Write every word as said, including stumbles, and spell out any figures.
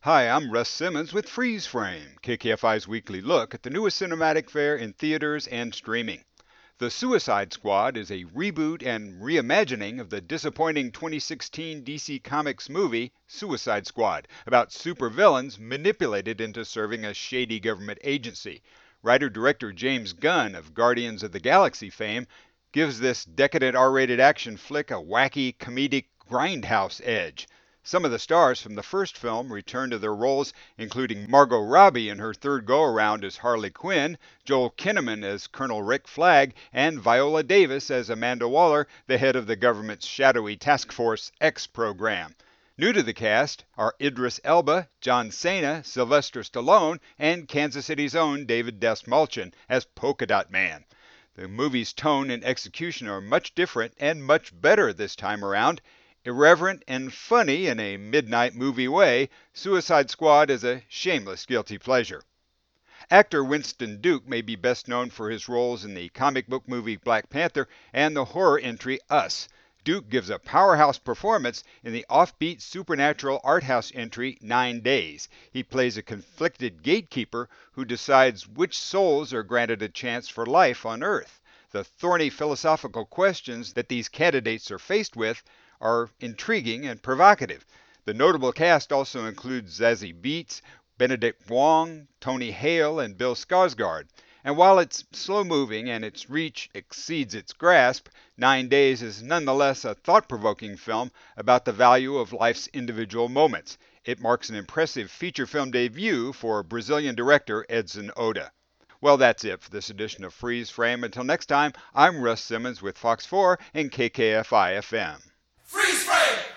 Hi, I'm Russ Simmons with Freeze Frame, K K F I's weekly look at the newest cinematic fare in theaters and streaming. The Suicide Squad is a reboot and reimagining of the disappointing twenty sixteen D C Comics movie Suicide Squad, about supervillains manipulated into serving a shady government agency. Writer-director James Gunn of Guardians of the Galaxy fame gives this decadent R-rated action flick a wacky, comedic grindhouse edge. Some of the stars from the first film return to their roles, including Margot Robbie in her third go-around as Harley Quinn, Joel Kinnaman as Colonel Rick Flag, and Viola Davis as Amanda Waller, the head of the government's shadowy Task Force X program. New to the cast are Idris Elba, John Cena, Sylvester Stallone, and Kansas City's own David Dastmalchian as Polka Dot Man. The movie's tone and execution are much different and much better this time around. Irreverent and funny in a midnight movie way, Suicide Squad is a shameless guilty pleasure. Actor Winston Duke may be best known for his roles in the comic book movie Black Panther and the horror entry Us. Duke gives a powerhouse performance in the offbeat supernatural art house entry Nine Days. He plays a conflicted gatekeeper who decides which souls are granted a chance for life on Earth. The thorny philosophical questions that these candidates are faced with are intriguing and provocative. The notable cast also includes Zazie Beetz, Benedict Wong, Tony Hale, and Bill Skarsgård. And while it's slow-moving and its reach exceeds its grasp, Nine Days is nonetheless a thought-provoking film about the value of life's individual moments. It marks an impressive feature film debut for Brazilian director Edson Oda. Well, that's it for this edition of Freeze Frame. Until next time, I'm Russ Simmons with Fox four and K K F I F M. Freeze frame!